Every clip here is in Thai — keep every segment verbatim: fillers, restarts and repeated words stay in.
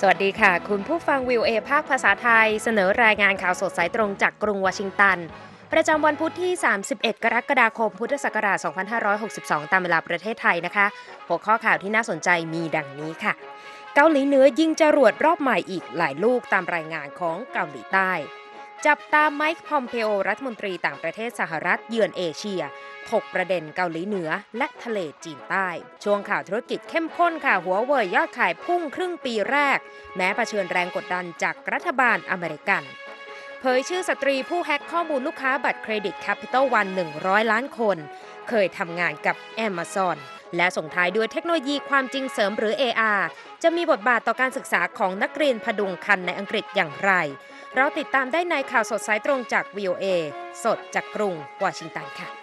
วัสดีค่ะคุณผู้ฟัง วี โอ เอ ภาคภาษาไทยเสนอรายงานข่าวสดสายตรงจากกรุงวอชิงตันประจำวันพุธที่สามสิบเอ็ดกรกฎาคมพุทธศักราชสองพันห้าร้อยหกสิบสองตามเวลาประเทศไทยนะคะหัวข้อข่าวที่น่าสนใจมีดังนี้ค่ะเกาหลีเหนือยิงจรวดรอบใหม่อีกหลายลูกตามรายงานของเกาหลีใต้จับตามไมค์พอมเพโอรัฐมนตรีต่างประเทศสหรัฐเยือนเอเชียถกประเด็นเกาหลีเหนือและทะเลจีนใต้ช่วงข่าวธุรกิจเข้มข้นค่ะหัวเว่ยยอดขายพุ่งครึ่งปีแรกแม้เผชิญแรงกดดันจากรัฐบาลอเมริกันเผยชื่อสตรีผู้แฮ็กข้อมูลลูกค้าบัตรเครดิต Capital One หนึ่งร้อยล้านคนเคยทำงานกับ Amazon และส่งท้ายด้วยเทคโนโลยีความจริงเสริมหรือ เอ อาร์ จะมีบทบาทต่อการศึกษาของนักเรียนพดุงครรภ์ในอังกฤษอย่างไรเราติดตามได้ในข่าวสดสายตรงจาก วี โอ เอ สดจากกรุงวอชิงตันค่ะ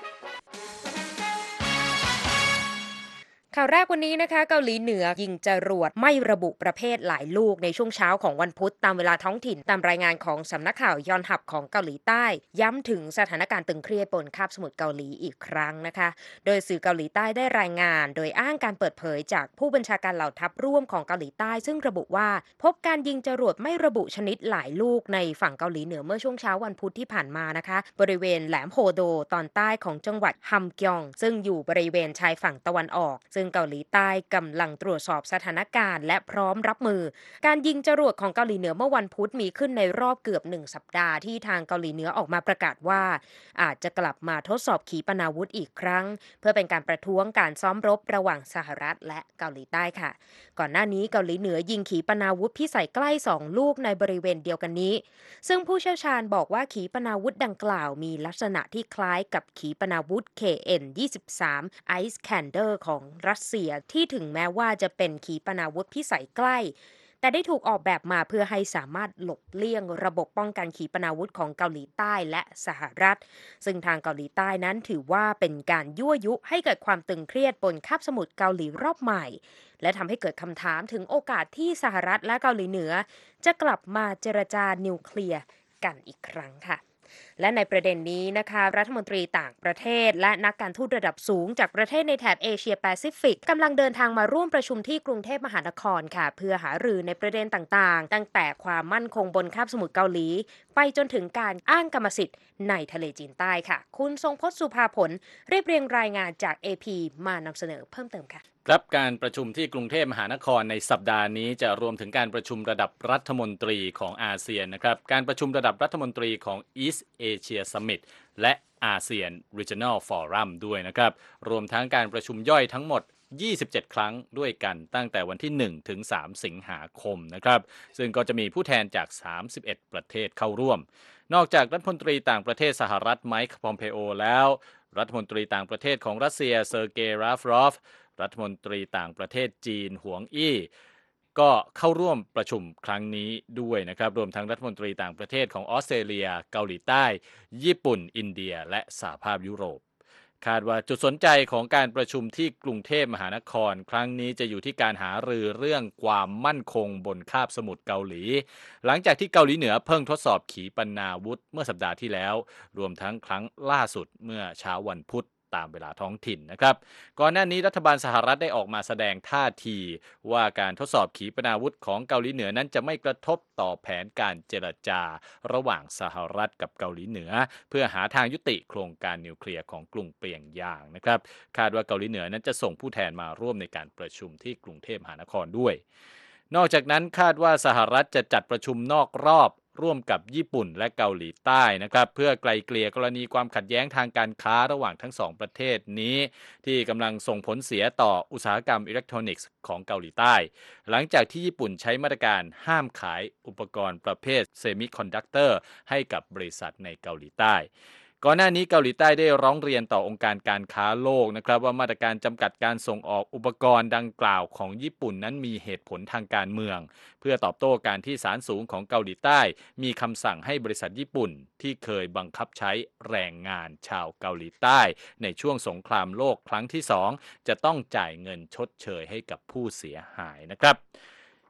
ข่าวแรกวันนี้นะคะเกาหลีเหนือยิงจรวดไม่ระบุประเภทหลายลูกในช่วงเช้าของวันพุธตามเวลาท้องถิ่นตามรายงานของสำนักข่าวยอนฮับของเกาหลีใต้ย้ำถึงสถานการณ์ตึงเครียดบนคาบสมุทรเกาหลีอีกครั้งนะคะโดยสื่อเกาหลีใต้ได้รายงานโดยอ้างการเปิดเผยจากผู้บัญชาการเหล่าทัพร่วมของเกาหลีใต้ซึ่งระบุว่าพบการยิงจรวดไม่ระบุชนิดหลายลูกในฝั่งเกาหลีเหนือเมื่อช่วงเช้าวันพุธที่ผ่านมานะคะบริเวณแหลมโฮโดตอนใต้ของจังหวัดฮัมกยองซึ่งอยู่บริเวณชายฝั่งตะวันออกซึ่งเกาหลีใต้กำลังตรวจสอบสถานการณ์และพร้อมรับมือการยิงจรวดของเกาหลีเหนือเมื่อวันพุธมีขึ้นในรอบเกือบหนึ่งสัปดาห์ที่ทางเกาหลีเหนือออกมาประกาศว่าอาจจะกลับมาทดสอบขีปนาวุธอีกครั้งเพื่อเป็นการประท้วงการซ้อมรบระหว่างสหรัฐและเกาหลีใต้ค่ะก่อนหน้านี้เกาหลีเหนือยิงขีปนาวุธพิสัยใกล้สองลูกในบริเวณเดียวกันนี้ซึ่งผู้เชี่ยวชาญบอกว่าขีปนาวุธดังกล่าวมีลักษณะที่คล้ายกับขีปนาวุธ เค เอ็น ยี่สิบสาม Iskander ของรัสเซียที่ถึงแม้ว่าจะเป็นขีปนาวุธพิสัยใกล้แต่ได้ถูกออกแบบมาเพื่อให้สามารถหลบเลี่ยงระบบป้องกันขีปนาวุธของเกาหลีใต้และสหรัฐซึ่งทางเกาหลีใต้นั้นถือว่าเป็นการยั่วยุให้เกิดความตึงเครียดบนคาบสมุทรเกาหลีรอบใหม่และทำให้เกิดคำถามถึงโอกาสที่สหรัฐและเกาหลีเหนือจะกลับมาเจรจานิวเคลียร์กันอีกครั้งค่ะและในประเด็นนี้นะคะรัฐมนตรีต่างประเทศและนักการทูตระดับสูงจากประเทศในแถบเอเชียแปซิฟิกกำลังเดินทางมาร่วมประชุมที่กรุงเทพมหานครค่ะเพื่อหารือในประเด็นต่างๆตั้งแต่ความมั่นคงบนคาบสมุทรเกาหลีไปจนถึงการอ้างกรรมสิทธิ์ในทะเลจีนใต้ค่ะคุณทรงพจน์สุภาผลเรียบเรียงรายงานจาก เอ พี มานำเสนอเพิ่มเติมค่ะครับการประชุมที่กรุงเทพมหานครในสัปดาห์นี้จะรวมถึงการประชุมระดับรัฐมนตรีของอาเซียนนะครับการประชุมระดับรัฐมนตรีของ East Asia Summit และอาเซียน Regional Forum ด้วยนะครับรวมทั้งการประชุมย่อยทั้งหมดยี่สิบเจ็ดครั้งด้วยกันตั้งแต่วันที่หนึ่งถึงสามสิงหาคมนะครับซึ่งก็จะมีผู้แทนจากสามสิบเอ็ดประเทศเข้าร่วมนอกจากรัฐมนตรีต่างประเทศสหรัฐไมค์พอมเพโอแล้วรัฐมนตรีต่างประเทศของรัสเซียเซอร์เกย์ราฟรอฟรัฐมนตรีต่างประเทศจีนหวงอี้ก็เข้าร่วมประชุมครั้งนี้ด้วยนะครับรวมทั้งรัฐมนตรีต่างประเทศของออสเตรเลียเกาหลีใต้ญี่ปุ่นอินเดียและสหภาพยุโรปคาดว่าจุดสนใจของการประชุมที่กรุงเทพมหานครครั้งนี้จะอยู่ที่การหารือเรื่องความมั่นคงบนคาบสมุทรเกาหลีหลังจากที่เกาหลีเหนือเพิ่งทดสอบขีปนาวุธเมื่อสัปดาห์ที่แล้วรวมทั้งครั้งล่าสุดเมื่อเช้าวันพุธตามเวลาท้องถิ่นนะครับก่อนหน้านี้รัฐบาลสหรัฐได้ออกมาแสดงท่าทีว่าการทดสอบขีปนาวุธของเกาหลีเหนือนั้นจะไม่กระทบต่อแผนการเจรจาระหว่างสหรัฐกับเกาหลีเหนือเพื่อหาทางยุติโครงการนิวเคลียร์ของกรุงเปียงยางนะครับคาดว่าเกาหลีเหนือนั้นจะส่งผู้แทนมาร่วมในการประชุมที่กรุงเทพมหานครด้วยนอกจากนั้นคาดว่าสหรัฐจะจัดประชุมนอกรอบร่วมกับญี่ปุ่นและเกาหลีใต้นะครับเพื่อไกลเกลี่ยกรณีความขัดแย้งทางการค้าระหว่างทั้งสองประเทศนี้ที่กำลังส่งผลเสียต่ออุตสาหกรรมอิเล็กทรอนิกส์ของเกาหลีใต้หลังจากที่ญี่ปุ่นใช้มาตรการห้ามขายอุปกรณ์ประเภทเซมิคอนดักเตอร์ให้กับบริษัทในเกาหลีใต้ก่อนหน้านี้เกาหลีใต้ได้ร้องเรียนต่อองค์การการค้าโลกนะครับว่ามาตรการจำกัดการส่งออกอุปกรณ์ดังกล่าวของญี่ปุ่นนั้นมีเหตุผลทางการเมืองเพื่อตอบโต้การที่ศาลสูงของเกาหลีใต้มีคำสั่งให้บริษัทญี่ปุ่นที่เคยบังคับใช้แรงงานชาวเกาหลีใต้ในช่วงสงครามโลกครั้งที่สองจะต้องจ่ายเงินชดเชยให้กับผู้เสียหายนะครับ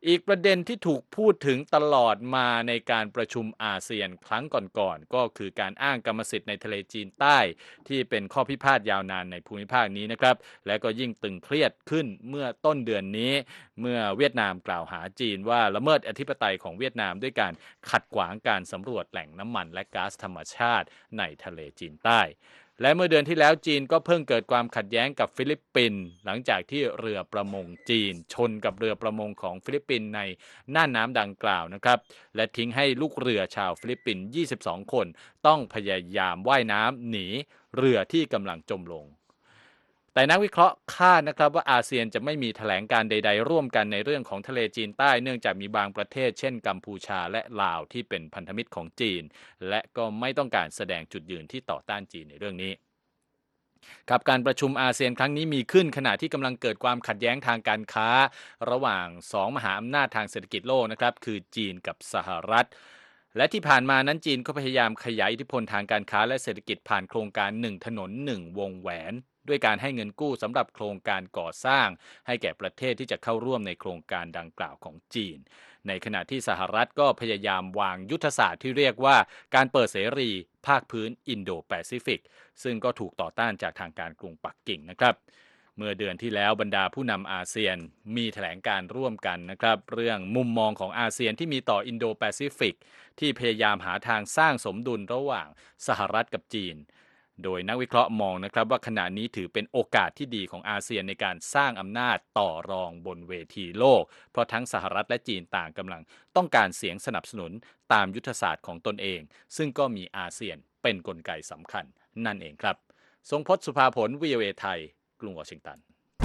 อีกประเด็นที่ถูกพูดถึงตลอดมาในการประชุมอาเซียนครั้งก่อนๆก็คือการอ้างกรรมสิทธิ์ในทะเลจีนใต้ที่เป็นข้อพิพาทยาวนานในภูมิภาคนี้นะครับและก็ยิ่งตึงเครียดขึ้นเมื่อต้นเดือนนี้เมื่อเวียดนามกล่าวหาจีนว่าละเมิดอธิปไตยของเวียดนามด้วยการขัดขวางการสำรวจแหล่งน้ำมันและก๊าซธรรมชาติในทะเลจีนใต้และเมื่อเดือนที่แล้วจีนก็เพิ่งเกิดความขัดแย้งกับฟิลิปปินส์หลังจากที่เรือประมงจีนชนกับเรือประมงของฟิลิปปินส์ในน่านน้ำดังกล่าวนะครับและทิ้งให้ลูกเรือชาวฟิลิปปินส์ยี่สิบสองคนต้องพยายามว่ายน้ำหนีเรือที่กำลังจมลงแต่นักวิเคราะห์คาดนะครับว่าอาเซียนจะไม่มีแถลงการใดๆร่วมกันในเรื่องของทะเลจีนใต้เนื่องจากมีบางประเทศเช่นกัมพูชาและลาวที่เป็นพันธมิตรของจีนและก็ไม่ต้องการแสดงจุดยืนที่ต่อต้านจีนในเรื่องนี้ครับการประชุมอาเซียนครั้งนี้มีขึ้นขณะที่กำลังเกิดความขัดแย้งทางการค้าระหว่างสองมหาอำนาจทางเศรษฐกิจโลกนะครับคือจีนกับสหรัฐและที่ผ่านมานั้นจีนก็พยายามขยายอิทธิพลทางการค้าและเศรษฐกิจผ่านโครงการหนึ่งถนนหนึ่งวงแหวนด้วยการให้เงินกู้สำหรับโครงการก่อสร้างให้แก่ประเทศที่จะเข้าร่วมในโครงการดังกล่าวของจีนในขณะที่สหรัฐก็พยายามวางยุทธศาสตร์ที่เรียกว่าการเปิดเสรีภาคพื้นอินโดแปซิฟิกซึ่งก็ถูกต่อต้านจากทางการกรุงปักกิ่งนะครับเมื่อเดือนที่แล้วบรรดาผู้นำอาเซียนมีแถลงการร่วมกันนะครับเรื่องมุมมองของอาเซียนที่มีต่ออินโดแปซิฟิกที่พยายามหาทางสร้างสมดุลระหว่างสหรัฐกับจีนโดยนักวิเคราะห์มองนะครับว่าขณะนี้ถือเป็นโอกาสที่ดีของอาเซียนในการสร้างอำนาจต่อรองบนเวทีโลกเพราะทั้งสหรัฐและจีนต่างกำลังต้องการเสียงสนับสนุนตามยุทธศาสตร์ของตนเองซึ่งก็มีอาเซียนเป็นกลไกสำคัญนั่นเองครับทรงพจน์สุภาผล วี โอ เอ ไทยกรุงวอชิงตัน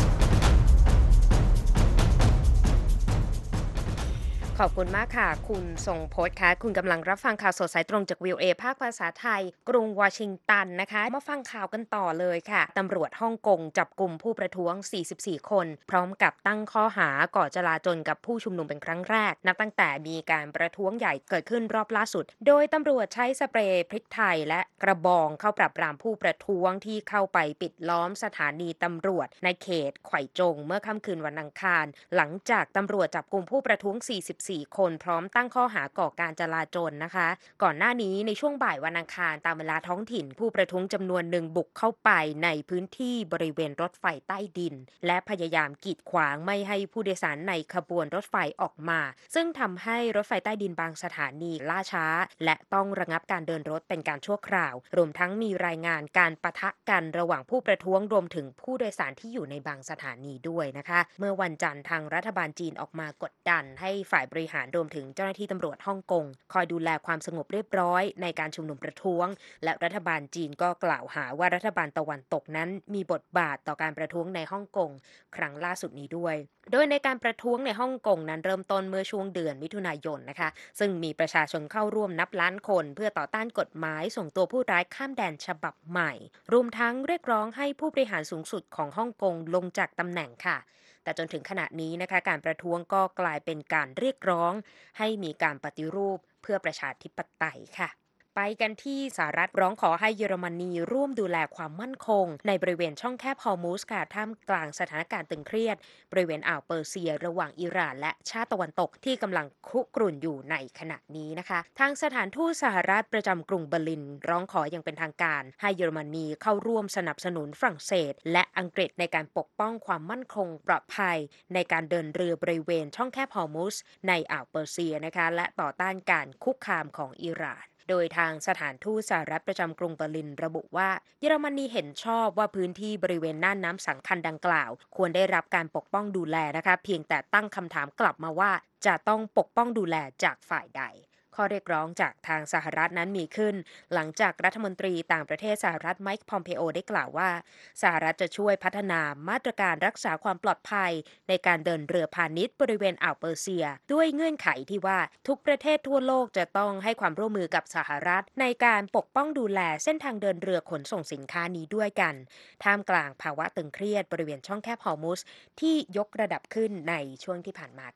ขอบคุณมากค่ะคุณทรงพจน์ค่ะคุณกำลังรับฟังข่าวสดสายตรงจาก วี โอ เอ ภาคภาษาไทยกรุงวอชิงตันนะคะมาฟังข่าวกันต่อเลยค่ะตำรวจฮ่องกงจับกลุ่มผู้ประท้วงสี่สิบสี่คนพร้อมกับตั้งข้อหาก่อจลาจลกับผู้ชุมนุมเป็นครั้งแรกนับตั้งแต่มีการประท้วงใหญ่เกิดขึ้นรอบล่าสุดโดยตำรวจใช้สเปรย์พริกไทยและกระบองเข้าปราบปรามผู้ประท้วงที่เข้าไปปิดล้อมสถานีตำรวจในเขตไขว่จงเมื่อค่ำคืนวันอังคารหลังจากตำรวจจับกลุ่มผู้ประท้วงสี่สิบสี่คนพร้อมตั้งข้อหาก่อการจลาจลนะคะก่อนหน้านี้ในช่วงบ่ายวันอังคารตามเวลาท้องถิ่นผู้ประท้วงจำนวนหนึ่งบุกเข้าไปในพื้นที่บริเวณรถไฟใต้ดินและพยายามกีดขวางไม่ให้ผู้โดยสารในขบวนรถไฟออกมาซึ่งทำให้รถไฟใต้ดินบางสถานีล่าช้าและต้องระงับการเดินรถเป็นการชั่วคราวรวมทั้งมีรายงานการปะทะกันระหว่างผู้ประท้วงรวมถึงผู้โดยสารที่อยู่ในบางสถานีด้วยนะคะเมื่อวันจันทร์ทางรัฐบาลจีนออกมากดดันให้ฝ่ายบริหารรวมถึงเจ้าหน้าที่ตำรวจฮ่องกงคอยดูแลความสงบเรียบร้อยในการชุมนุมประท้วงและรัฐบาลจีนก็กล่าวหาว่ารัฐบาลตะวันตกนั้นมีบทบาทต่อการประท้วงในฮ่องกงครั้งล่าสุดนี้ด้วยโดยในการประท้วงในฮ่องกงนั้นเริ่มต้นเมื่อช่วงเดือนมิถุนายนนะคะซึ่งมีประชาชนเข้าร่วมนับล้านคนเพื่อต่อต้านกฎหมายส่งตัวผู้ร้ายข้ามแดนฉบับใหม่รวมทั้งเรียกร้องให้ผู้บริหารสูงสุดของฮ่องกงลงจากตำแหน่งค่ะแต่จนถึงขณะนี้นะคะการประท้วงก็กลายเป็นการเรียกร้องให้มีการปฏิรูปเพื่อประชาธิปไตยค่ะไปกันที่สหรัฐร้องขอให้เยอรมนีร่วมดูแลความมั่นคงในบริเวณช่องแคบฮอร์มุสค่ะท่ามกลางสถานการณ์ตึงเครียดบริเวณอ่าวเปอร์เซียระหว่างอิหร่านและชาติตะวันตกที่กำลังคุกรุ่นอยู่ในขณะนี้นะคะทางสถานทูตสหรัฐประจำกรุงเบอร์ลินร้องขออย่างเป็นทางการให้เยอรมนีเข้าร่วมสนับสนุนฝรั่งเศสและอังกฤษในการปกป้องความมั่นคงปลอดภัยในการเดินเรือบริเวณช่องแคบฮอร์มุสในอ่าวเปอร์เซียนะคะและต่อต้านการคุกคามของอิหร่านโดยทางสถานทูตสหรัฐประจำกรุงเบอร์ลินระบุว่าเยอรมนีเห็นชอบว่าพื้นที่บริเวณน่านน้ำสำคัญดังกล่าวควรได้รับการปกป้องดูแลนะคะเพียงแต่ตั้งคำถามกลับมาว่าจะต้องปกป้องดูแลจากฝ่ายใดข้อเรียกร้องจากทางสหรัฐนั้นมีขึ้นหลังจากรัฐมนตรีต่างประเทศสหรัฐไมค์พอมเพโอได้กล่าวว่าสหรัฐจะช่วยพัฒนามาตรการรักษาความปลอดภัยในการเดินเรือพาณิชย์บริเวณอ่าวเปอร์เซียด้วยเงื่อนไขที่ว่าทุกประเทศทั่วโลกจะต้องให้ความร่วมมือกับสหรัฐในการปกป้องดูแลเส้นทางเดินเรือขนส่งสินค้านี้ด้วยกันท่ามกลางภาวะตึงเครียดบริเวณช่องแคบฮอร์มุสที่ยกระดับขึ้นในช่วงที่ผ่านมาค่ะ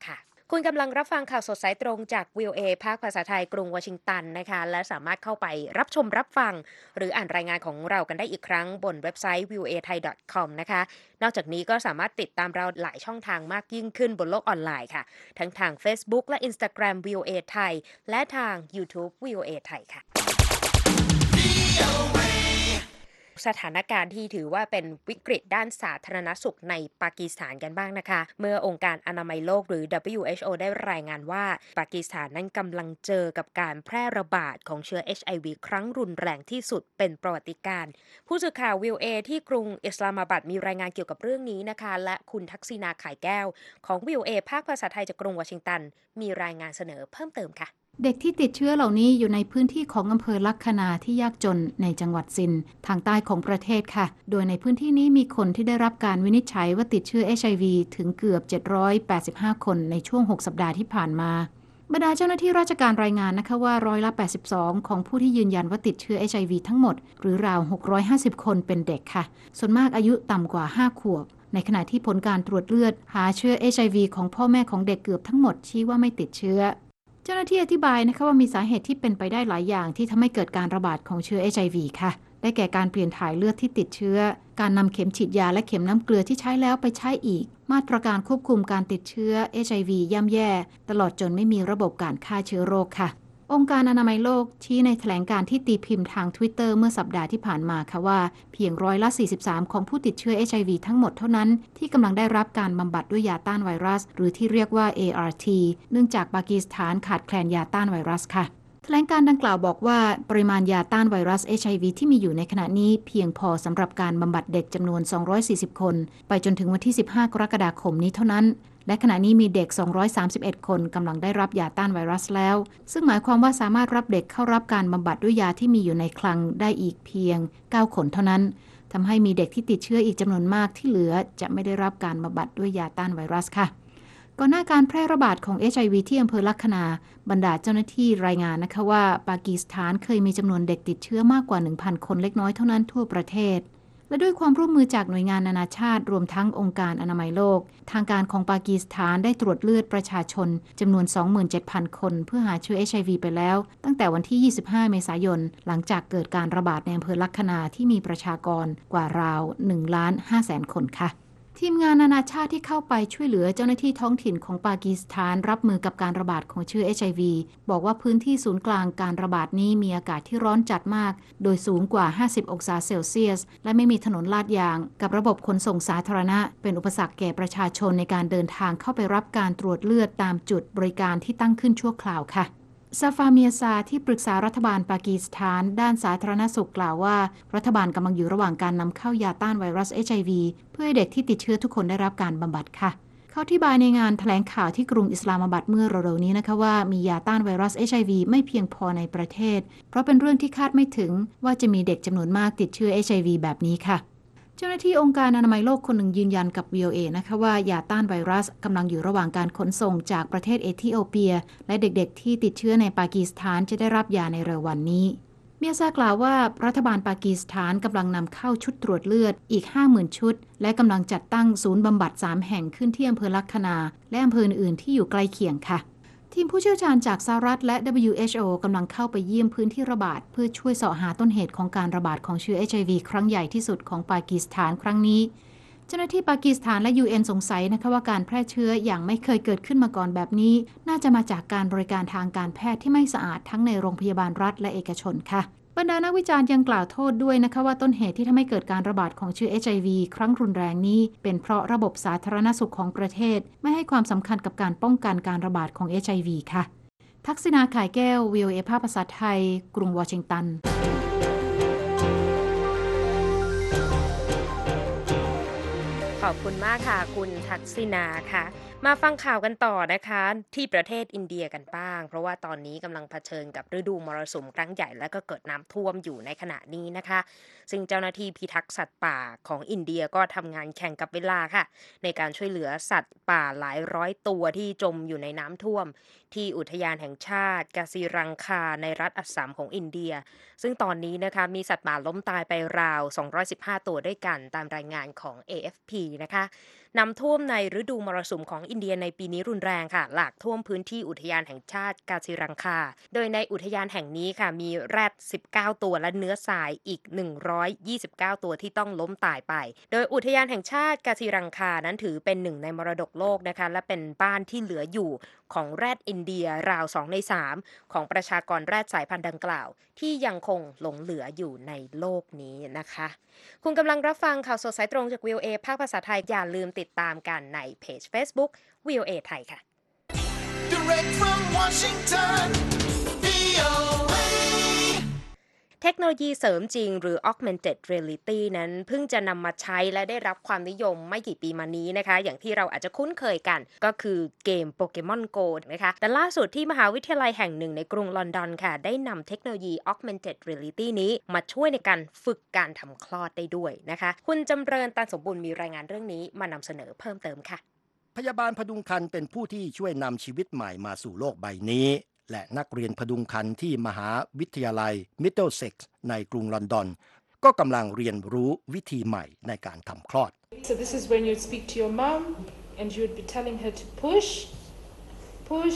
คุณกำลังรับฟังข่าวสดสายตรงจาก วี โอ เอ ภาคภาษาไทยกรุงวอชิงตันนะคะและสามารถเข้าไปรับชมรับฟังหรืออ่านรายงานของเรากันได้อีกครั้งบนเว็บไซต์ วี โอ เอ ไทย ดอท คอม นะคะนอกจากนี้ก็สามารถติดตามเราหลายช่องทางมากยิ่งขึ้นบนโลกออนไลน์ค่ะทั้งทาง Facebook และ Instagram วี โอ เอ ไทยและทาง YouTube วี โอ เอ ไทยค่ะสถานการณ์ที่ถือว่าเป็นวิกฤตด้านสาธารณสุขในปากีสถานกันบ้างนะคะเมื่อองค์การอนามัยโลกหรือ ดับเบิลยู เอช โอ ได้รายงานว่าปากีสถานนั้นกำลังเจอกับการแพร่ระบาดของเชื้อ เอช ไอ วี ครั้งรุนแรงที่สุดเป็นประวัติการณ์ผู้สื่อข่าว วี โอ เอ ที่กรุงอิสลามาบัดมีรายงานเกี่ยวกับเรื่องนี้นะคะและคุณทักษิณาข่ายแก้วของ วี โอ เอ ภาคภาษาไทยจากกรุงวอชิงตันมีรายงานเสนอเพิ่มเติมค่ะเด็กที่ติดเชื้อเหล่านี้อยู่ในพื้นที่ของอำเภอลัคนาที่ยากจนในจังหวัดซินทางใต้ของประเทศค่ะโดยในพื้นที่นี้มีคนที่ได้รับการวินิจฉัยว่าติดเชื้อ เอช ไอ วี ถึงเกือบเจ็ดร้อยแปดสิบห้าคนในช่วงหกสัปดาห์ที่ผ่านมาบรรดาเจ้าหน้าที่ราชการรายงานนะคะว่าร้อยละแปดสิบสองของผู้ที่ยืนยันว่าติดเชื้อ เอช ไอ วี ทั้งหมดหรือราวหกร้อยห้าสิบคนเป็นเด็กค่ะส่วนมากอายุต่ำกว่าห้าขวบในขณะที่ผลการตรวจเลือดหาเชื้อ เอช ไอ วี ของพ่อแม่ของเด็กเกือบทั้งหมดชี้ว่าไม่ติดเชื้อเจ้าหน้าที่อธิบายนะคะว่ามีสาเหตุที่เป็นไปได้หลายอย่างที่ทำให้เกิดการระบาดของเชื้อ เอช ไอ วี ค่ะได้แก่การเปลี่ยนถ่ายเลือดที่ติดเชื้อการนำเข็มฉีดยาและเข็มน้ำเกลือที่ใช้แล้วไปใช้อีกมาตรการควบคุมการติดเชื้อ เอช ไอ วี ย่ำแย่ตลอดจนไม่มีระบบการฆ่าเชื้อโรคค่ะองค์การอนามัยโลกชี้ในแถลงการณ์ที่ตีพิมพ์ทาง Twitter เมื่อสัปดาห์ที่ผ่านมาค่ะว่าเพียงร้อยละสี่สิบสามของผู้ติดเชื้อ เอช ไอ วี ทั้งหมดเท่านั้นที่กำลังได้รับการบำบัดด้วยยาต้านไวรัสหรือที่เรียกว่า เอ อาร์ ที เนื่องจากปากีสถานขาดแคลนยาต้านไวรัสค่ะแถลงการดังกล่าวบอกว่าปริมาณยาต้านไวรัส เอช ไอ วี ที่มีอยู่ในขณะนี้เพียงพอสำหรับการบำบัดเด็กจำนวนสองร้อยสี่สิบคนไปจนถึงวันที่สิบห้ากรกฎาคมนี้เท่านั้นและขณะนี้มีเด็กสองร้อยสามสิบเอ็ดคนกำลังได้รับยาต้านไวรัสแล้วซึ่งหมายความว่าสามารถรับเด็กเข้ารับการบำบัดด้วยยาที่มีอยู่ในคลังได้อีกเพียงเก้าคนเท่านั้นทำให้มีเด็กที่ติดเชื้ออีกจำนวนมากที่เหลือจะไม่ได้รับการบำบัดด้วยยาต้านไวรัสค่ะก่อนหน้าการแพร่ระบาดของ เอช ไอ วี ที่อำเภอลัคนาบรรดาเจ้าหน้าที่รายงานนะคะว่าปากีสถานเคยมีจำนวนเด็กติดเชื้อมากกว่า หนึ่งพัน คนเล็กน้อยเท่านั้นทั่วประเทศและด้วยความร่วมมือจากหน่วยงานนานาชาติรวมทั้งองค์การอนามัยโลกทางการของปากีสถานได้ตรวจเลือดประชาชนจำนวน สองหมื่นเจ็ดพัน คนเพื่อหาเชื้อ เอช ไอ วี ไปแล้วตั้งแต่วันที่ ยี่สิบห้า เมษายนหลังจากเกิดการระบาดในอำเภอลัคนาที่มีประชากรกว่าราว หนึ่งล้านห้าแสน คนค่ะทีมงานนานาชาติที่เข้าไปช่วยเหลือเจ้าหน้าที่ท้องถิ่นของปากีสถานรับมือกับการระบาดของเชื้อ เอช ไอ วี บอกว่าพื้นที่ศูนย์กลางการระบาดนี้มีอากาศที่ร้อนจัดมากโดยสูงกว่าห้าสิบองศาเซลเซียสและไม่มีถนนลาดยางกับระบบขนส่งสาธารณะเป็นอุปสรรคแก่ประชาชนในการเดินทางเข้าไปรับการตรวจเลือดตามจุดบริการที่ตั้งขึ้นชั่วคราวค่ะซาฟาเมียซาที่ปรึกษารัฐบาลปากีสถานด้านสาธารณสุขกล่าวว่ารัฐบาลกำลังอยู่ระหว่างการนำเข้ายาต้านไวรัส เอช ไอ วี เพื่อให้เด็กที่ติดเชื้อทุกคนได้รับการบำบัดค่ะเขาอธิบายในงานแถลงข่าวที่กรุงอิสลามาบัดเมื่อเร็วๆนี้นะคะว่ามียาต้านไวรัส เอช ไอ วี ไม่เพียงพอในประเทศเพราะเป็นเรื่องที่คาดไม่ถึงว่าจะมีเด็กจำนวนมากติดเชื้อ เอช ไอ วี แบบนี้ค่ะเจ้าหน้าที่องค์การอนามัยโลกคนหนึ่งยืนยันกับ วี โอ เอ นะคะว่ายาต้านไวรัสกำลังอยู่ระหว่างการขนส่งจากประเทศเอธิโอเปียและเด็กๆที่ติดเชื้อในปากีสถานจะได้รับยาในเร็ววันนี้เมียซากล่าวว่ารัฐบาลปากีสถานกำลังนำเข้าชุดตรวจเลือดอีก ห้าหมื่น ชุดและกำลังจัดตั้งศูนย์บำบัดสามแห่งขึ้นที่อำเภอลัคนาและอำเภออื่นๆที่อยู่ใกล้เคียงค่ะทีมผู้เชี่ยวชาญจากสหรัฐและ ดับเบิลยู เอช โอ กำลังเข้าไปเยี่ยมพื้นที่ระบาดเพื่อช่วยเสาะหาต้นเหตุของการระบาดของเชื้อ เอช ไอ วี ครั้งใหญ่ที่สุดของปากีสถานครั้งนี้เจ้าหน้าที่ปากีสถานและ ยู เอ็น สงสัยนะคะว่าการแพร่เชื้ออย่างไม่เคยเกิดขึ้นมาก่อนแบบนี้น่าจะมาจากการบริการทางการแพทย์ที่ไม่สะอาดทั้งในโรงพยาบาลรัฐและเอกชนค่ะบรรดานักวิจารณ์ยังกล่าวโทษด้วยนะคะว่าต้นเหตุที่ทำให้เกิดการระบาดของเชื้อ เอช ไอ วี ครั้งรุนแรงนี้เป็นเพราะระบบสาธารณสุขของประเทศไม่ให้ความสำคัญกับการป้องกันการระบาดของ เอช ไอ วี ค่ะทักษิณาข่ายแก้ว วี โอ เอ ภาคภาษาไทยกรุงวอชิงตันขอบคุณมากค่ะคุณทักษิณาค่ะมาฟังข่าวกันต่อนะคะที่ประเทศอินเดียกันบ้างเพราะว่าตอนนี้กำลังเผชิญกับฤดูมรสุมครั้งใหญ่และก็เกิดน้ำท่วมอยู่ในขณะนี้นะคะซึ่งเจ้าหน้าที่พิทักษ์สัตว์ป่าของอินเดียก็ทำงานแข่งกับเวลาค่ะในการช่วยเหลือสัตว์ป่าหลายร้อยตัวที่จมอยู่ในน้ำท่วมที่อุทยานแห่งชาติกาซีรังคาในรัฐอัสสัมของอินเดียซึ่งตอนนี้นะคะมีสัตว์ป่าล้มตายไปราวสองร้อยสิบห้าตัวด้วยกันตามรายงานของ เอ เอฟ พีนะคะน้ำท่วมในฤดูมรสุมของอินเดียในปีนี้รุนแรงค่ะหลากท่วมพื้นที่อุทยานแห่งชาติกาซิรังคาโดยในอุทยานแห่งนี้ค่ะมีแรดสิบเก้าตัวและเนื้อทรายอีกหนึ่งร้อยยี่สิบเก้าตัวที่ต้องล้มตายไปโดยอุทยานแห่งชาติกาซิรังคานั้นถือเป็นหนึ่งในมรดกโลกนะคะและเป็นบ้านที่เหลืออยู่ของแรดอินเดียราวสองในสามของประชากรแรดสายพันธุ์ดังกล่าวที่ยังคงหลงเหลืออยู่ในโลกนี้นะคะคุณกำลังรับฟังข่าวสดสายตรงจาก วี โอ เอ ภาคภาษาไทยอย่าลืมติดตามกันในเพจ Facebook วี โอ เอ ไทยค่ะ Direct from Washington วี โอ เอเทคโนโลยีเสริมจริงหรือ Augmented Reality นั้นเพิ่งจะนำมาใช้และได้รับความนิยมไม่กี่ปีมานี้นะคะอย่างที่เราอาจจะคุ้นเคยกันก็คือเกม Pokemon Go นะคะแต่ล่าสุดที่มหาวิทยาลัยแห่งหนึ่งในกรุงลอนดอนค่ะได้นำเทคโนโลยี Augmented Reality นี้มาช่วยในการฝึกการทำคลอดได้ด้วยนะคะคุณจำเริญ ตันสมบูรณ์มีรายงานเรื่องนี้มานำเสนอเพิ่มเติมค่ะพยาบาลพดุงครรภ์เป็นผู้ที่ช่วยนำชีวิตใหม่มาสู่โลกใบนี้และนักเรียนพดุงครรภ์ที่มหาวิทยาลัย Middlesex ในกรุงลอนดอนก็กำลังเรียนรู้วิธีใหม่ในการทำคลอด So this is when you'd speak to your mom and you would be telling her to push, push,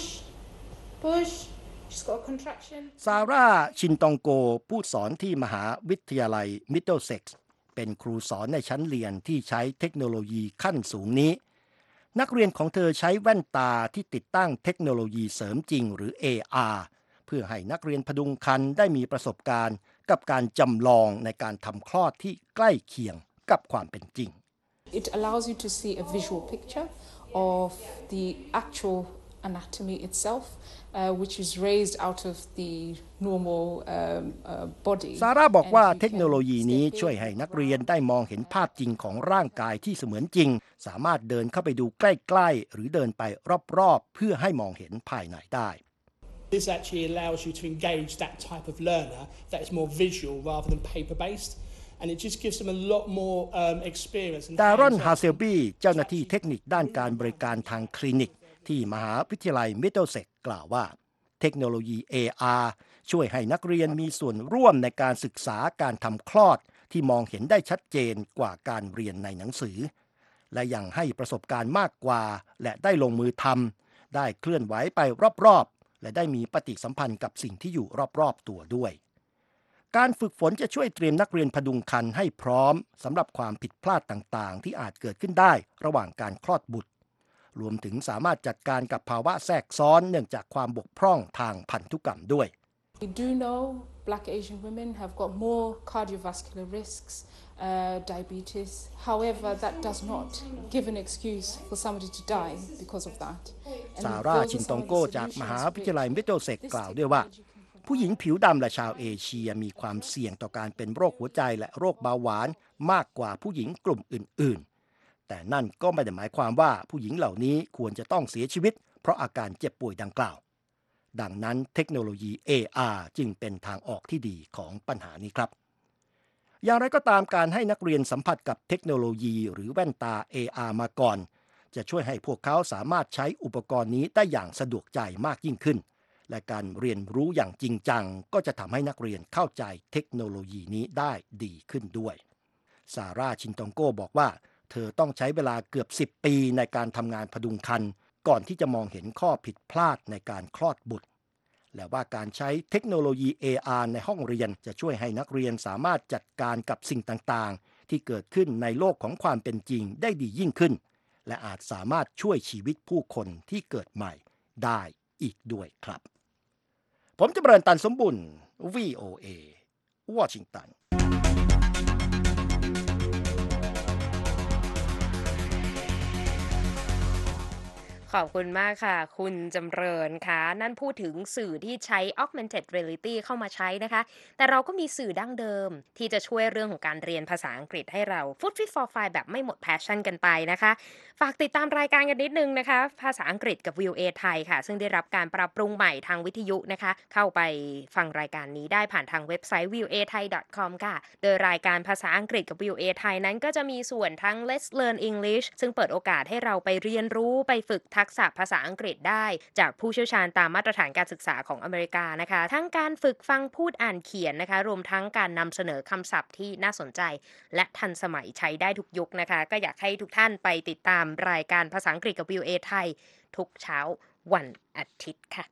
push. She's got a contraction. ซาร่าชินตองโกผู้สอนที่มหาวิทยาลัย Middlesex เป็นครูสอนในชั้นเรียนที่ใช้เทคโนโลยีขั้นสูงนี้นักเรียนของเธอใช้แว่นตาที่ติดตั้งเทคโนโลยีเสริมจริงหรือ เอ อาร์ เพื่อให้นักเรียนพดุงครรภ์ได้มีประสบการณ์กับการจำลองในการทำคลอดที่ใกล้เคียงกับความเป็นจริง It allows you to see a visual picture of the actual anatomy itself, uh, which is raised out of the normal um, uh, body. ซาร่าบอกว่าเทคโนโลยีนี้ช่วยให้นักเรียนได้มองเห็นภาพจริงของร่างกายที่เสมือนจริงสามารถเดินเข้าไปดูใกล้ๆหรือเดินไปรอบๆเพื่อให้มองเห็นภายในได้ This actually allows you to engage that type of learner that is more visual rather than paper-based.And it just gives them a lot more um, experience. ดารอน ฮาเซลบี้เจ้าหน้าที่เทคนิคด้านการบริการทางคลินิกที่มหาวิทยาลัย Middlesex กล่าวว่าเทคโนโลยี เอ อาร์ ช่วยให้นักเรียนมีส่วนร่วมในการศึกษาการทำคลอดที่มองเห็นได้ชัดเจนกว่าการเรียนในหนังสือและยังให้ประสบการณ์มากกว่าและได้ลงมือทำได้เคลื่อนไหวไปรอบๆและได้มีปฏิสัมพันธ์กับสิ่งที่อยู่รอบๆตัวด้วยการฝึกฝนจะช่วยเตรียมนักเรียนพดุงครรภ์ให้พร้อมสำหรับความผิดพลาดต่างๆที่อาจเกิดขึ้นได้ระหว่างการคลอดบุตรรวมถึงสามารถจัดการกับภาวะแทรกซ้อนเนื่องจากความบกพร่องทางพันธุกรรมด้วย We do know Black Asian women have got more cardiovascular risks, uh, diabetes. However, that does not give an excuse for somebody to die because of that. ซาร่า ชินตองโกจากมหาวิทยาลัย Middlesex กล่าวด้วยว่าผู้หญิงผิวดำและชาวเอเชียมีความเสี่ยงต่อการเป็นโรคหัวใจและโรคเบาหวานมากกว่าผู้หญิงกลุ่มอื่นๆแต่นั่นก็ไม่ได้หมายความว่าผู้หญิงเหล่านี้ควรจะต้องเสียชีวิตเพราะอาการเจ็บป่วยดังกล่าวดังนั้นเทคโนโลยี เอ อาร์ จึงเป็นทางออกที่ดีของปัญหานี้ครับอย่างไรก็ตามการให้นักเรียนสัมผัสกับเทคโนโลยีหรือแว่นตา เอ อาร์ มาก่อนจะช่วยให้พวกเขาสามารถใช้อุปกรณ์นี้ได้อย่างสะดวกใจมากยิ่งขึ้นและการเรียนรู้อย่างจริงจังก็จะทำให้นักเรียนเข้าใจเทคโนโลยีนี้ได้ดีขึ้นด้วยซาร่า ชินตองโกบอกว่าเธอต้องใช้เวลาเกือบสิบปีในการทำงานพดุงครรภ์ก่อนที่จะมองเห็นข้อผิดพลาดในการคลอดบุตรและว่าการใช้เทคโนโลยี เอ อาร์ ในห้องเรียนจะช่วยให้นักเรียนสามารถจัดการกับสิ่งต่างๆที่เกิดขึ้นในโลกของความเป็นจริงได้ดียิ่งขึ้นและอาจสามารถช่วยชีวิตผู้คนที่เกิดใหม่ได้อีกด้วยครับผมจำเริญ ตันสมบุญ วี โอ เอ วอชิงตันขอบคุณมากค่ะคุณจำเริญค่ะนั่นพูดถึงสื่อที่ใช้ Augmented Reality เข้ามาใช้นะคะแต่เราก็มีสื่อดั้งเดิมที่จะช่วยเรื่องของการเรียนภาษาอังกฤษให้เรา Food Fit for Five แบบไม่หมด passion กันไปนะคะฝากติดตามรายการกันนิดนึงนะคะภาษาอังกฤษกับ วี โอ เอ ไทยค่ะซึ่งได้รับการปรับปรุงใหม่ทางวิทยุนะคะเข้าไปฟังรายการนี้ได้ผ่านทางเว็บไซต์ วี โอ เอ ไทย ดอท คอม ค่ะโดยรายการภาษาอังกฤษกับ วี โอ เอ ไทยนั้นก็จะมีส่วนทั้ง Let's Learn English ซึ่งเปิดโอกาสให้เราไปเรียนรู้ไปฝึกทักกษะภาษาอังกฤษได้จากผู้เชี่ยวชาญตามมาตรฐานการศึกษาของอเมริกานะคะทั้งการฝึกฟังพูดอ่านเขียนนะคะรวมทั้งการนำเสนอคำศัพท์ที่น่าสนใจและทันสมัยใช้ได้ทุกยุคนะคะก็อยากให้ทุกท่านไปติดตามรายการภาษาอังกฤษกับ วี โอ เอ ไทยทุกเช้าวันอาทิตย์ค่ะ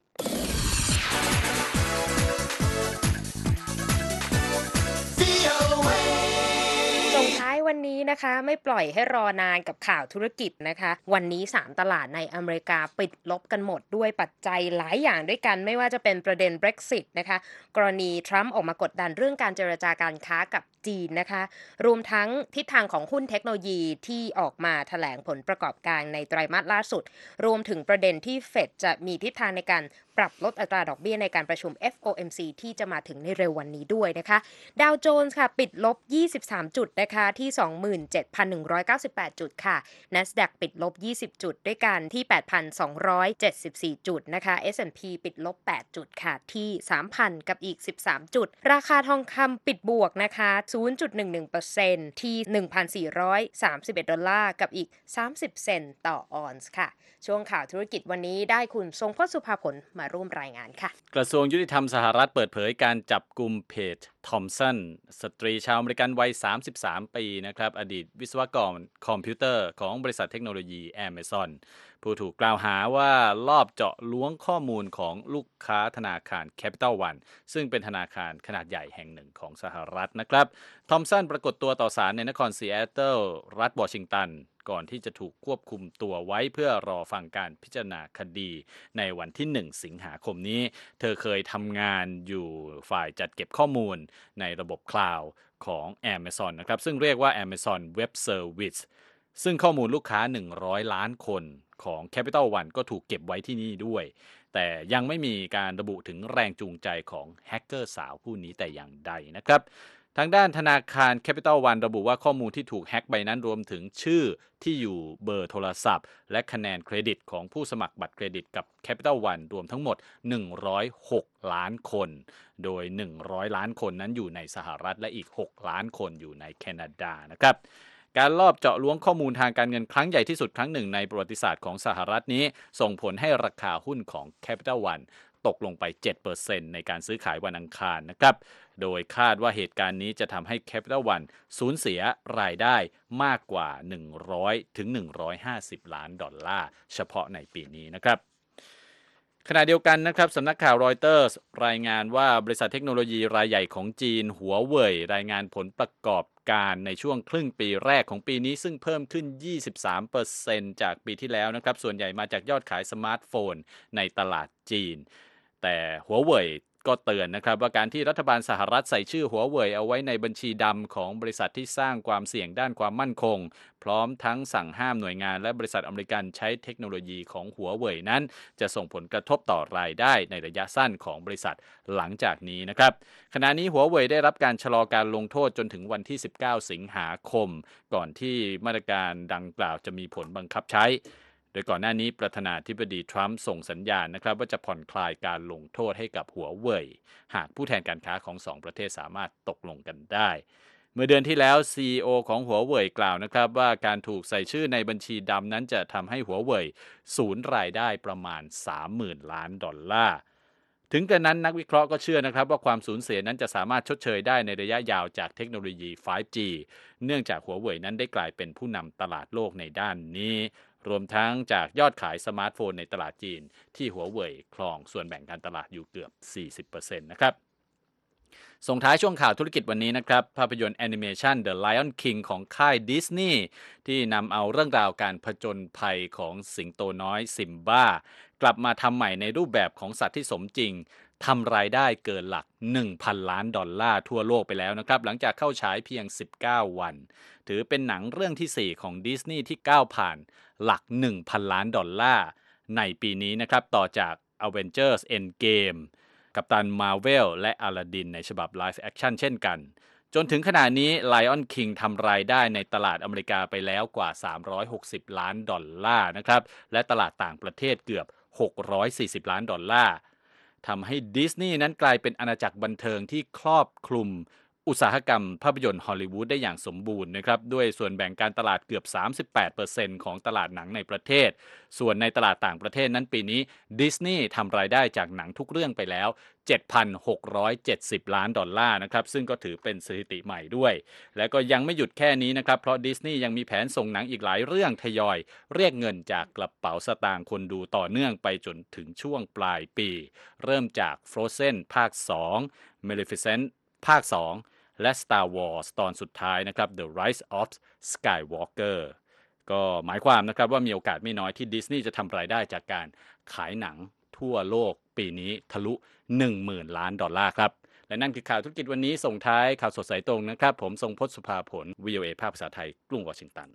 ส่งท้ายวันนี้นะคะไม่ปล่อยให้รอนานกับข่าวธุรกิจนะคะวันนี้สามตลาดในอเมริกาปิดลบกันหมดด้วยปัจจัยหลายอย่างด้วยกันไม่ว่าจะเป็นประเด็น Brexit นะคะกรณีทรัมป์ออกมากดดันเรื่องการเจรจาการค้ากับจีนนะคะรวมทั้งทิศทางของหุ้นเทคโนโลยีที่ออกมาแถลงผลประกอบการในไตรมาสล่าสุดรวมถึงประเด็นที่เฟดจะมีทิศทางในการปรับลดอัตราดอกเบี้ยในการประชุม เอฟ โอ เอ็ม ซี ที่จะมาถึงในเร็ววันนี้ด้วยนะคะดาวโจนส์ค่ะปิดลบยี่สิบสามจุดนะคะที่ สองหมื่นเจ็ดพันหนึ่งร้อยเก้าสิบแปด จุดค่ะ NASDAQ ปิดลบยี่สิบจุดด้วยกันที่ แปดพันสองร้อยเจ็ดสิบสี่ จุดนะคะ เอส แอนด์ พี ปิดลบแปดจุดค่ะที่ สามพัน กับอีกสิบสามจุดราคาทองคำปิดบวกนะคะ ศูนย์จุดหนึ่งหนึ่งเปอร์เซ็นต์ ที่ หนึ่งพันสี่ร้อยสามสิบเอ็ด ดอลลาร์กับอีกสามสิบเซนต์ต่อออนซ์ค่ะช่วงข่าวธุรกิจวันนี้ได้คุณทรงพจน์สุภาผลมาร่วมรายงานค่ะกระทรวงยุติธรรมสหรัฐเปิดเผยการจับกุมเพจทอมสันสตรีชาวอเมริกันวัยสามสิบสามปีนะครับอดีตวิศวกรคอมพิวเตอร์ของบริษัทเทคโนโลยี Amazon ผู้ถูกกล่าวหาว่าลอบเจาะล้วงข้อมูลของลูกค้าธนาคาร Capital One ซึ่งเป็นธนาคารขนาดใหญ่แห่งหนึ่งของสหรัฐนะครับทอมสันปรากฏตัวต่อศาลในนครซีแอตเทิลรัฐวอชิงตันก่อนที่จะถูกควบคุมตัวไว้เพื่อรอฟังการพิจารณาคดีในวันที่หนึ่งสิงหาคมนี้เธอเคยทำงานอยู่ฝ่ายจัดเก็บข้อมูลในระบบคลาวด์ของ Amazon นะครับซึ่งเรียกว่า Amazon Web Service ซึ่งข้อมูลลูกค้าหนึ่งร้อยล้านคนของ Capital One ก็ถูกเก็บไว้ที่นี่ด้วยแต่ยังไม่มีการระบุถึงแรงจูงใจของแฮกเกอร์สาวผู้นี้แต่อย่างใดนะครับทางด้านธนาคาร Capital One ระบุว่าข้อมูลที่ถูกแฮ็กไปนั้นรวมถึงชื่อที่อยู่เบอร์โทรศัพท์และคะแนนเครดิตของผู้สมัครบัตรเครดิตกับ Capital One รวมทั้งหมดหนึ่งร้อยหกล้านคนโดยหนึ่งร้อยล้านคนนั้นอยู่ในสหรัฐและอีกหกล้านคนอยู่ในแคนาดานะครับการลอบเจาะล้วงข้อมูลทางการเงินครั้งใหญ่ที่สุดครั้งหนึ่งในประวัติศาสตร์ของสหรัฐนี้ส่งผลให้ราคาหุ้นของ Capital One ตกลงไป เจ็ดเปอร์เซ็นต์ ในการซื้อขายวันอังคารนะครับโดยคาดว่าเหตุการณ์นี้จะทำให้ Capital One สูญเสียรายได้มากกว่าหนึ่งร้อยถึงหนึ่งร้อยห้าสิบล้านดอลลาร์เฉพาะในปีนี้นะครับขณะเดียวกันนะครับสำนักข่าวรอยเตอร์สรายงานว่าบริษัทเทคโนโลยีรายใหญ่ของจีนหัวเว่ยรายงานผลประกอบการในช่วงครึ่งปีแรกของปีนี้ซึ่งเพิ่มขึ้น ยี่สิบสามเปอร์เซ็นต์ จากปีที่แล้วนะครับส่วนใหญ่มาจากยอดขายสมาร์ทโฟนในตลาดจีนแต่หัวเว่ยก็เตือนนะครับว่าการที่รัฐบาลสหรัฐใส่ชื่อหัวเว่ยเอาไว้ในบัญชีดำของบริษัทที่สร้างความเสี่ยงด้านความมั่นคงพร้อมทั้งสั่งห้ามหน่วยงานและบริษัทอเมริกันใช้เทคโนโลยีของหัวเว่ยนั้นจะส่งผลกระทบต่อรายได้ในระยะสั้นของบริษัทหลังจากนี้นะครับขณะนี้หัวเว่ยได้รับการชะลอการลงโทษจนถึงวันที่สิบเก้าสิงหาคมก่อนที่มาตรการดังกล่าวจะมีผลบังคับใช้โดยก่อนหน้านี้ประธานาธิบดีทรัมป์ส่งสัญญาณนะครับว่าจะผ่อนคลายการลงโทษให้กับหัวเว่ยหากผู้แทนการค้าของสองประเทศสามารถตกลงกันได้เมื่อเดือนที่แล้ว ซี อี โอ ของหัวเว่ยกล่าวนะครับว่าการถูกใส่ชื่อในบัญชีดำนั้นจะทำให้หัวเว่ยสูญรายได้ประมาณ สามหมื่นล้านดอลลาร์ถึงกระนั้นนักวิเคราะห์ก็เชื่อนะครับว่าความสูญเสียนั้นจะสามารถชดเชยได้ในระยะยาวจากเทคโนโลยี ไฟว์จี เนื่องจากหัวเว่ยนั้นได้กลายเป็นผู้นำตลาดโลกในด้านนี้รวมทั้งจากยอดขายสมาร์ทโฟนในตลาดจีนที่หัวเว่ยครองส่วนแบ่งการตลาดอยู่เกือบ สี่สิบเปอร์เซ็นต์ นะครับส่งท้ายช่วงข่าวธุรกิจวันนี้นะครับภาพยนตร์แอนิเมชัน The Lion King ของค่ายดิสนีย์ที่นำเอาเรื่องราวการผจญภัยของสิงโตน้อยซิมบ้ากลับมาทำใหม่ในรูปแบบของสัตว์ที่สมจริงทำรายได้เกินหลัก หนึ่งพัน ล้านดอลลาร์ทั่วโลกไปแล้วนะครับหลังจากเข้าฉายเพียงสิบเก้าวันถือเป็นหนังเรื่องที่สี่ของดิสนีย์ที่ก้าวผ่านหลัก หนึ่งพัน ล้านดอลลาร์ในปีนี้นะครับต่อจาก Avengers Endgame กัปตัน Marvel และ Aladdin ในฉบับ Live Action เช่นกันจนถึงขณะนี้ Lion King ทำรายได้ในตลาดอเมริกาไปแล้วกว่าสามร้อยหกสิบล้านดอลลาร์นะครับและตลาดต่างประเทศเกือบหกร้อยสี่สิบล้านดอลลาร์ทำให้ดิสนีย์นั้นกลายเป็นอาณาจักรบันเทิงที่ครอบคลุมอุตสาหกรรมภาพยนตร์ฮอลลีวูดได้อย่างสมบูรณ์นะครับด้วยส่วนแบ่งการตลาดเกือบ สามสิบแปดเปอร์เซ็นต์ ของตลาดหนังในประเทศส่วนในตลาดต่างประเทศนั้นปีนี้ดิสนีย์ทำรายได้จากหนังทุกเรื่องไปแล้ว เจ็ดพันหกร้อยเจ็ดสิบ ล้านดอลลาร์นะครับซึ่งก็ถือเป็นสถิติใหม่ด้วยและก็ยังไม่หยุดแค่นี้นะครับเพราะดิสนีย์ยังมีแผนส่งหนังอีกหลายเรื่องทยอยเรียกเงินจากกระเป๋าสตางค์คนดูต่อเนื่องไปจนถึงช่วงปลายปีเริ่มจาก Frozen ภาค สอง Maleficent ภาค สอง และ Star Wars ตอนสุดท้ายนะครับ The Rise of Skywalker ก็หมายความนะครับว่ามีโอกาสไม่น้อยที่ดิสนีย์จะทำรายได้จากการขายหนังทั่วโลกปีนี้ทะลุ หนึ่งหมื่น ล้านดอลลาร์ครับและนั่นคือข่าวธุรกิจวันนี้ส่งท้ายข่าวสดสายตรงนะครับผมทรงพจน์สุภาผล วี โอ เอ ภาคภาษาไทยกรุงวอชิงตัน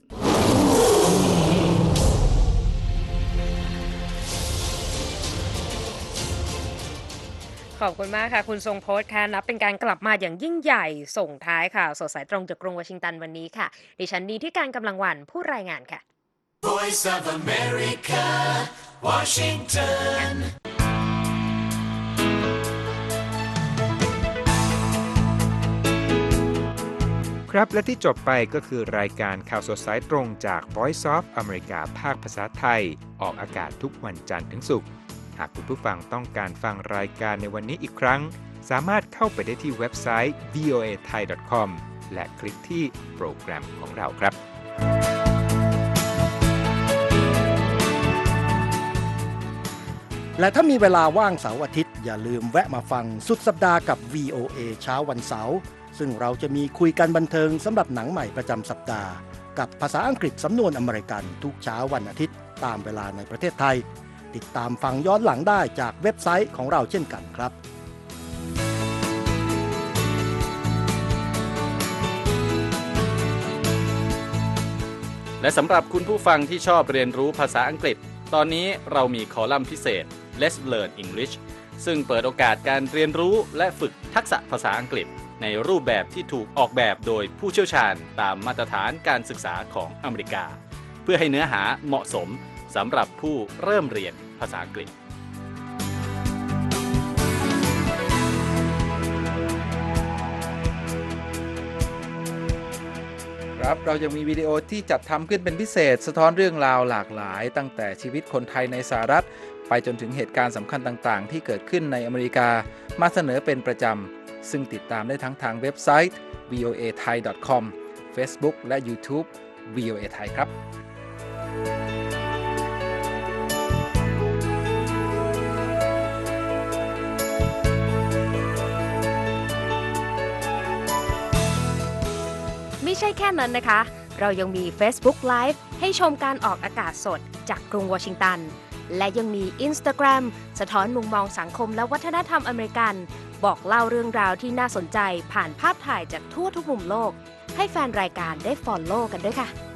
ขอบคุณมากค่ะคุณทรงพจน์ค่ะนับเป็นการกลับมาอย่างยิ่งใหญ่ส่งท้ายข่าวสดสายตรงจากกรุงวอชิงตันวันนี้ค่ะดิฉันนีที่การกำลังวันผู้รายงานค่ะ Voice of America, Washington. ครับและที่จบไปก็คือรายการข่าวสดสายตรงจาก Voice of America ภาคภาษาไทยออกอากาศทุกวันจันทร์ถึงศุกร์หากคุณผู้ฟังต้องการฟังรายการในวันนี้อีกครั้งสามารถเข้าไปได้ที่เว็บไซต์ วี โอ เอ ไทย ดอท คอม และคลิกที่โปรแกรมของเราครับและถ้ามีเวลาว่างเสาร์อาทิตย์อย่าลืมแวะมาฟังสุดสัปดาห์กับ วี โอ เอ เช้าวันเสาร์ซึ่งเราจะมีคุยกันบันเทิงสำหรับหนังใหม่ประจำสัปดาห์กับภาษาอังกฤษสำนวนอเมริกันทุกเช้าวันอาทิตย์ตามเวลาในประเทศไทยติดตามฟังย้อนหลังได้จากเว็บไซต์ของเราเช่นกันครับและสำหรับคุณผู้ฟังที่ชอบเรียนรู้ภาษาอังกฤษตอนนี้เรามีคอลัมน์พิเศษ Let's Learn English ซึ่งเปิดโอกาสการเรียนรู้และฝึกทักษะภาษาอังกฤษในรูปแบบที่ถูกออกแบบโดยผู้เชี่ยวชาญตามมาตรฐานการศึกษาของอเมริกาเพื่อให้เนื้อหาเหมาะสมสำหรับผู้เริ่มเรียนภาษาอังกฤษครับเรายังมีวิดีโอที่จัดทำขึ้นเป็นพิเศษสะท้อนเรื่องราวหลากหลายตั้งแต่ชีวิตคนไทยในสหรัฐไปจนถึงเหตุการณ์สำคัญต่างๆที่เกิดขึ้นในอเมริกามาเสนอเป็นประจำซึ่งติดตามได้ทั้งทางเว็บไซต์ วี โอ เอ ไทย ดอท คอม Facebook และ YouTube วี โอ เอ ไทยครับไม่ใช่แค่นั้นนะคะ เรายังมี Facebook Live ให้ชมการออกอากาศสดจากกรุงวอชิงตันและยังมี Instagram สะท้อนมุมมองสังคมและวัฒนธรรมอเมริกันบอกเล่าเรื่องราวที่น่าสนใจผ่านภาพถ่ายจากทั่วทุกมุมโลกให้แฟนรายการได้ follow กันด้วยค่ะ